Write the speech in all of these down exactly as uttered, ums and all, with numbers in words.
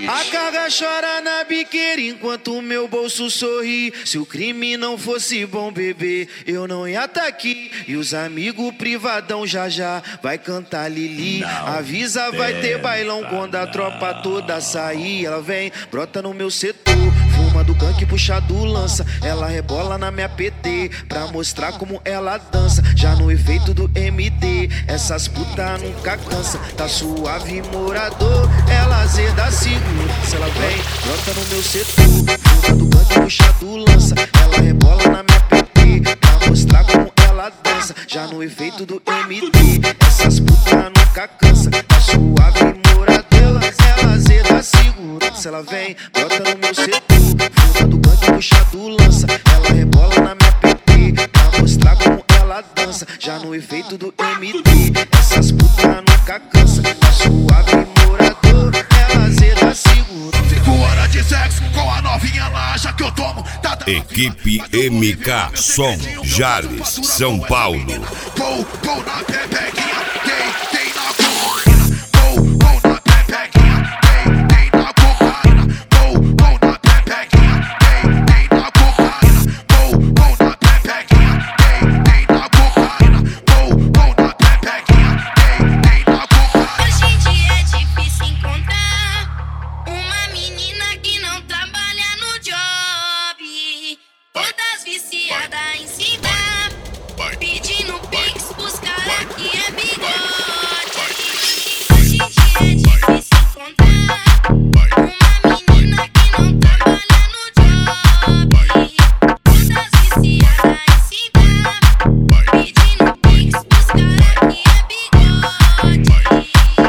A carga chora na biqueira enquanto o meu bolso sorri. Se o crime não fosse bom, bebê, eu não ia tá aqui. E os amigos privadão já já vai cantar Lili. Avisa, vai ter bailão quando a tropa toda sair. Ela vem, brota no meu setor, fuma do canque, puxa do lança. Ela rebola na minha P T pra mostrar como ela dança. Já no efeito do M D, essas puta nunca cansa. Tá suave, morador, ela zeda segura. Se ela vem, brota no meu setor, fuma do canque, puxa do lança. Ela rebola na minha P T pra mostrar como ela dança. Já no efeito do M D, essas puta nunca cansa. Tá suave, morador, ela zeda segura. Se ela vem, brota no meu setor, fuma do canque, puxa do lança. Ela rebola na minha P T pra mostrar como ela dança. Já no efeito do M D, essas puta nunca cansa. Tá suave, morador, ela zeda segura. Cinco horas de sexo com a novinha lá, já que eu tomo. Tá, tá, Equipe M K Som, Jales, São Paulo. Vou, vou na pepequinha, tem, tem na cocaína. Vou, vou na pepequinha, tem, tem na cocaína. Vou, vou na pepequinha, tem, tem na cocaína. Vou, vou na pepequinha, tem, tem na cocaína. Vou, vou na pepequinha, tem, tem na cocaína. Hoje em dia é difícil encontrar uma menina que não trabalha no job. Todas viciadas em se dar, pedindo pix pros caras que é bigode. Hoje em dia é difícil encontrar uma menina que não trabalha no job. Todas viciadas em se dar, pedindo pix pros caras que é bigode.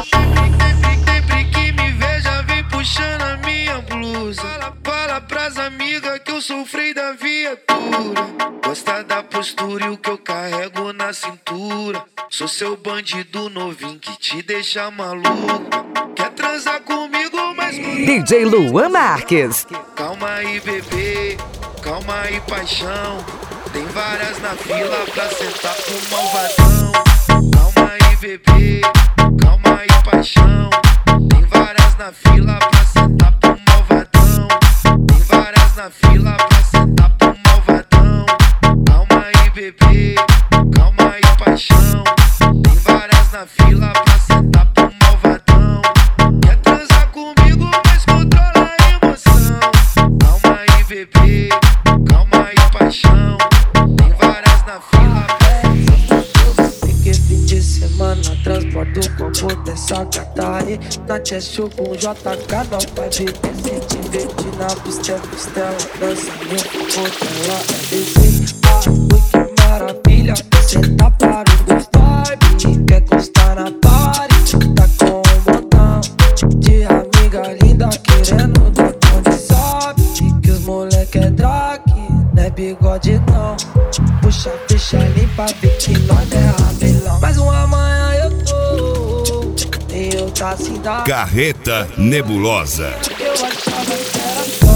Sempre que me veja, vem puxando a minha blusa. Fala, fala pras amigas que eu sou o freio da viatura. Gosta da postura e o que eu carrego na cintura. Sou seu bandido novinho que te deixa maluco. Quer transar comigo, mas D J Luan Marques. calma aí, bebê, calma aí, paixão. Tem várias na fila pra sentar pro malvadão. Calma aí, bebê, calma aí, paixão. Tem várias na fila pra sentar pro malvadão. Tem várias na fila pra sentar pro malvadão. Calma aí, bebê, calma aí, paixão. Tem várias na fila pra sentar pro malvadão. Quer transar comigo, mas controla a emoção. Calma aí, bebê, calma aí, paixão. Tem várias na fila pra... Fiquei fim de semana, transporto o combo dessa Catari. Na Cheshire com J K, não pode se divertir na pista, pistela. Dançamento, botela, é bebê. Ah, ui, que maravilha, você tá para o good vibe. Quer encostar na party, tá com um botão de amiga linda querendo dar onde sobe. Que os moleque é drag, não é bigode não. Puxa, ficha, limpa, vê que nós é rabelão. Mas um amanhã eu tô, e eu tá assim da Carreta Nebulosa. eu achava que era só